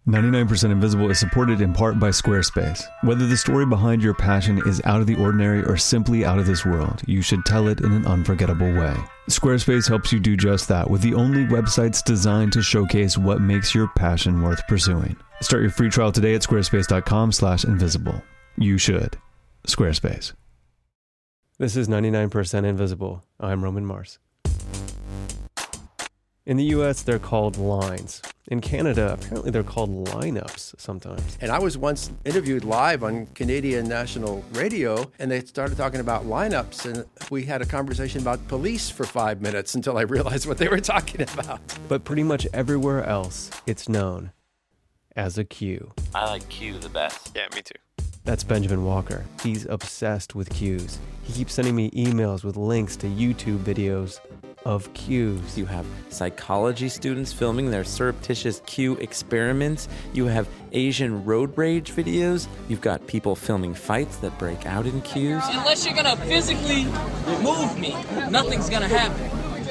99% Invisible is supported in part by Squarespace. Whether the story behind your passion is out of the ordinary or simply out of this world, you should tell it in an unforgettable way. Squarespace helps you do just that with the only websites designed to showcase what makes your passion worth pursuing. Start your free trial today at squarespace.com/invisible. You should. Squarespace. This is 99% Invisible. I'm Roman Mars. In the US, they're called lines. In Canada, apparently they're called lineups sometimes. And I was once interviewed live on Canadian National Radio, and they started talking about lineups, and we had a conversation about police for 5 minutes until I realized what they were talking about. But pretty much everywhere else, it's known as a queue. I like Q the best. Yeah, me too. That's Benjamin Walker. He's obsessed with queues. He keeps sending me emails with links to YouTube videos of queues. You have psychology students filming their surreptitious queue experiments. You have Asian road rage videos. You've got people filming fights that break out in queues. Unless you're gonna physically remove me, nothing's gonna happen.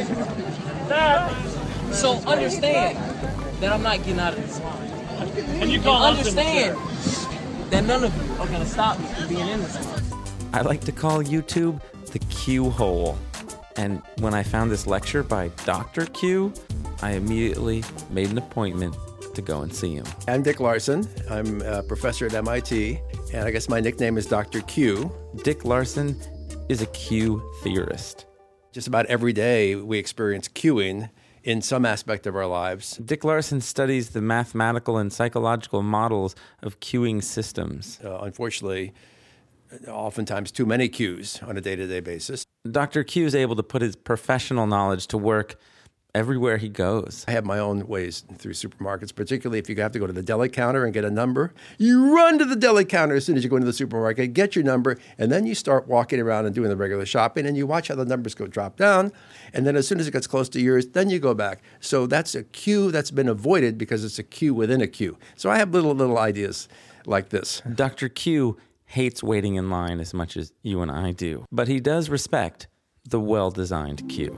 So understand that I'm not getting out of this line. And you understand that none of you are gonna stop me from being in this line. I like to call YouTube the Q hole. And when I found this lecture by Dr. Q, I immediately made an appointment to go and see him. I'm Dick Larson. I'm a professor at MIT, and I guess my nickname is Dr. Q. Dick Larson is a Q theorist. Just about every day we experience queuing in some aspect of our lives. Dick Larson studies the mathematical and psychological models of queuing systems. Unfortunately, oftentimes too many queues on a day-to-day basis. Dr. Q is able to put his professional knowledge to work everywhere he goes. I have my own ways through supermarkets, particularly if you have to go to the deli counter and get a number. You run to the deli counter as soon as you go into the supermarket, get your number, and then you start walking around and doing the regular shopping, and you watch how the numbers go drop down, and then as soon as it gets close to yours, then you go back. So that's a queue that's been avoided because it's a queue within a queue. So I have little ideas like this. Dr. Q hates waiting in line as much as you and I do, but he does respect the well-designed queue.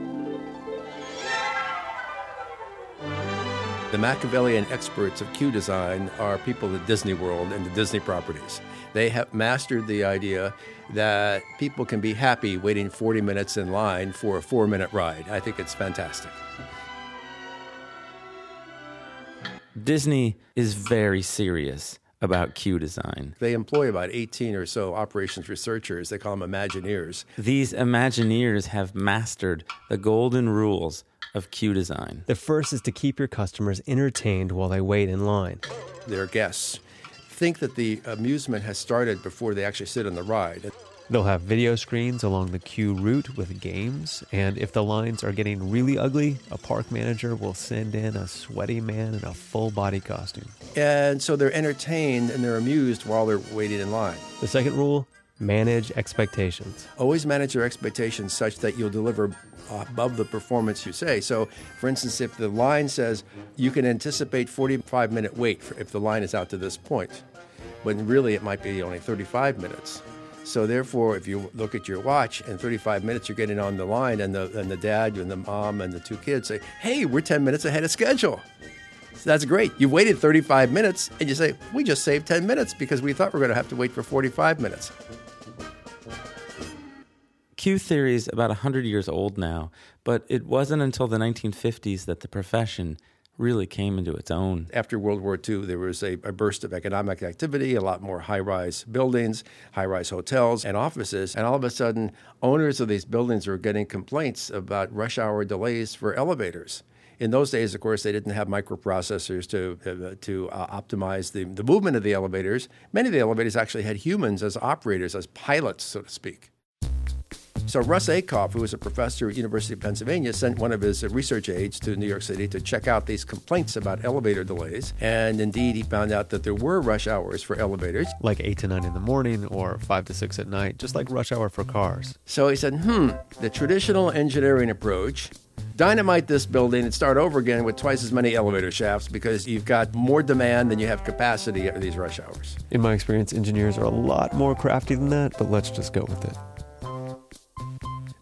The Machiavellian experts of queue design are people at Disney World and the Disney properties. They have mastered the idea that people can be happy waiting 40 minutes in line for a 4-minute ride. I think it's fantastic. Disney is very serious about queue design. They employ about 18 or so operations researchers. They call them Imagineers. These Imagineers have mastered the golden rules of queue design. The first is to keep your customers entertained while they wait in line. Their guests think that the amusement has started before they actually sit on the ride. They'll have video screens along the queue route with games, and if the lines are getting really ugly, a park manager will send in a sweaty man in a full-body costume. And so they're entertained and they're amused while they're waiting in line. The second rule, manage expectations. Always manage your expectations such that you'll deliver above the performance you say. So, for instance, if the line says you can anticipate 45-minute wait if the line is out to this point, when really it might be only 35 minutes. So therefore, if you look at your watch and 35 minutes, you're getting on the line, and the dad and the mom and the two kids say, hey, we're 10 minutes ahead of schedule. So that's great. You waited 35 minutes, and you say, we just saved 10 minutes because we thought we were going to have to wait for 45 minutes. Queue theory is about 100 years old now, but it wasn't until the 1950s that the profession really came into its own. After World War II, there was a burst of economic activity, a lot more high-rise buildings, high-rise hotels and offices, and all of a sudden, owners of these buildings were getting complaints about rush hour delays for elevators. In those days, of course, they didn't have microprocessors to optimize the movement of the elevators. Many of the elevators actually had humans as operators, as pilots, so to speak. So Russ Akoff, who was a professor at University of Pennsylvania, sent one of his research aides to New York City to check out these complaints about elevator delays. And indeed, he found out that there were rush hours for elevators. Like 8 to 9 in the morning or 5 to 6 at night, just like rush hour for cars. So he said, the traditional engineering approach, dynamite this building and start over again with twice as many elevator shafts because you've got more demand than you have capacity at these rush hours. In my experience, engineers are a lot more crafty than that, but let's just go with it.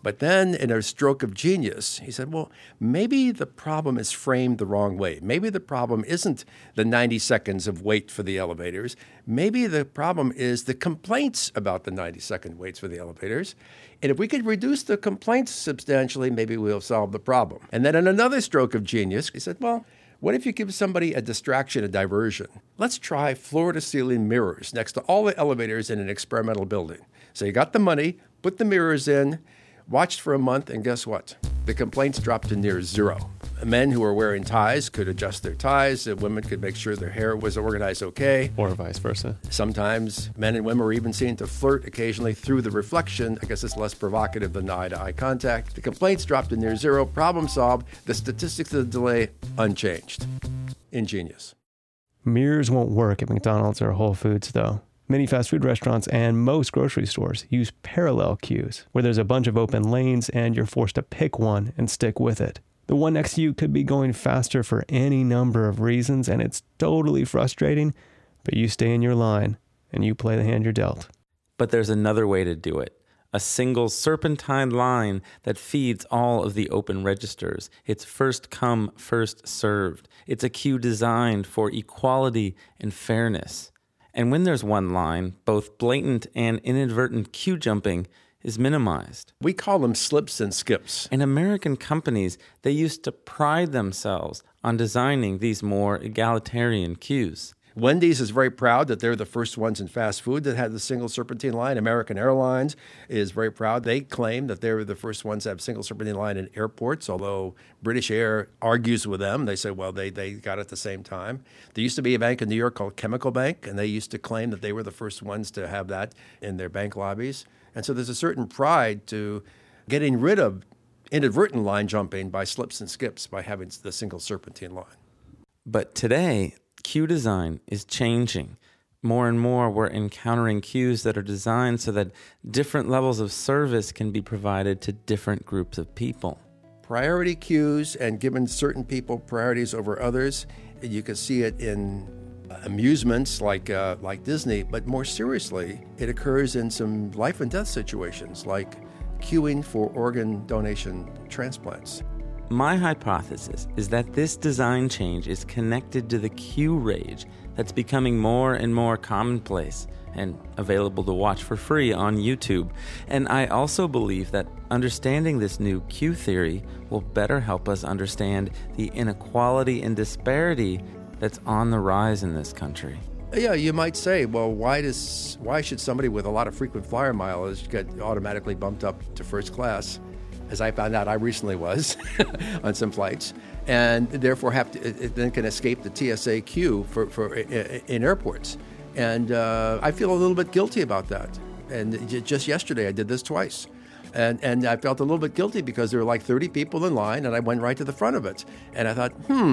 But then, in a stroke of genius, he said, well, maybe the problem is framed the wrong way. Maybe the problem isn't the 90 seconds of wait for the elevators. Maybe the problem is the complaints about the 90-second waits for the elevators. And if we could reduce the complaints substantially, maybe we'll solve the problem. And then in another stroke of genius, he said, well, what if you give somebody a distraction, a diversion? Let's try floor-to-ceiling mirrors next to all the elevators in an experimental building. So you got the money, put the mirrors in, watched for a month, and guess what? The complaints dropped to near zero. Men who were wearing ties could adjust their ties. Women could make sure their hair was organized okay. Or vice versa. Sometimes men and women were even seen to flirt occasionally through the reflection. I guess it's less provocative than eye-to-eye contact. The complaints dropped to near zero. Problem solved. The statistics of the delay unchanged. Ingenious. Mirrors won't work at McDonald's or Whole Foods, though. Many fast food restaurants and most grocery stores use parallel queues, where there's a bunch of open lanes and you're forced to pick one and stick with it. The one next to you could be going faster for any number of reasons, and it's totally frustrating, but you stay in your line and you play the hand you're dealt. But there's another way to do it. A single serpentine line that feeds all of the open registers. It's first come, first served. It's a queue designed for equality and fairness. And when there's one line, both blatant and inadvertent queue jumping is minimized. We call them slips and skips. And American companies, they used to pride themselves on designing these more egalitarian queues. Wendy's is very proud that they're the first ones in fast food that had the single serpentine line. American Airlines is very proud. They claim that they were the first ones to have single serpentine line in airports, although British Air argues with them. They say, well, they got it at the same time. There used to be a bank in New York called Chemical Bank, and they used to claim that they were the first ones to have that in their bank lobbies. And so there's a certain pride to getting rid of inadvertent line jumping by slips and skips by having the single serpentine line. But today, queue design is changing. More and more, we're encountering queues that are designed so that different levels of service can be provided to different groups of people. Priority queues and giving certain people priorities over others. You can see it in amusements like Disney, but more seriously, it occurs in some life and death situations like queuing for organ donation transplants. My hypothesis is that this design change is connected to the queue rage that's becoming more and more commonplace and available to watch for free on YouTube. And I also believe that understanding this new queue theory will better help us understand the inequality and disparity that's on the rise in this country. Yeah, you might say, well, why should somebody with a lot of frequent flyer mileage get automatically bumped up to first class? As I found out, I recently was on some flights, and therefore then can escape the TSA queue for in airports. And I feel a little bit guilty about that. And just yesterday, I did this twice. And I felt a little bit guilty because there were like 30 people in line, and I went right to the front of it. And I thought,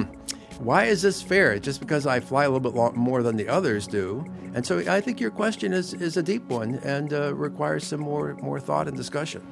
why is this fair? Just because I fly a little bit more than the others do. And so I think your question is a deep one and requires some more thought and discussion.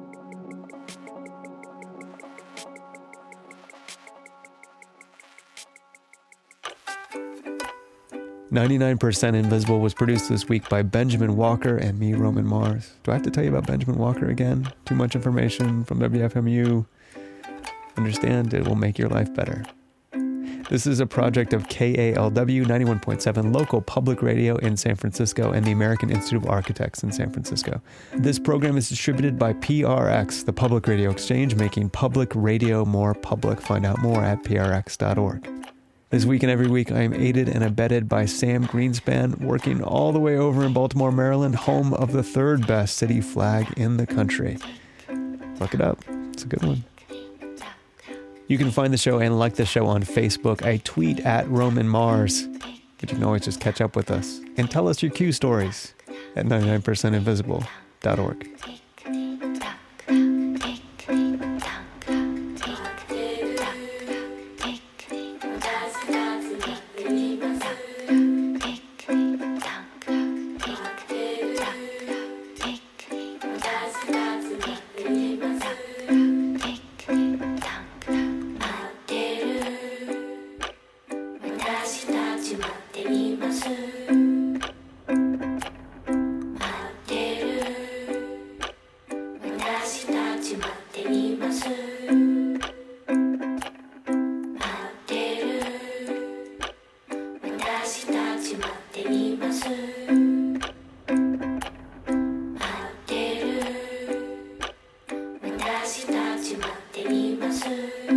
99% Invisible was produced this week by Benjamin Walker and me, Roman Mars. Do I have to tell you about Benjamin Walker again? Too much information from WFMU. Understand, it will make your life better. This is a project of KALW 91.7 local public radio in San Francisco and the American Institute of Architects in San Francisco. This program is distributed by PRX, the Public Radio Exchange, making public radio more public. Find out more at prx.org. This week and every week, I am aided and abetted by Sam Greenspan, working all the way over in Baltimore, Maryland, home of the third best city flag in the country. Look it up. It's a good one. You can find the show and like the show on Facebook. I tweet at Roman Mars, but you can always just catch up with us and tell us your Q stories at 99percentinvisible.org. To ち待っています待ってる私たち待っています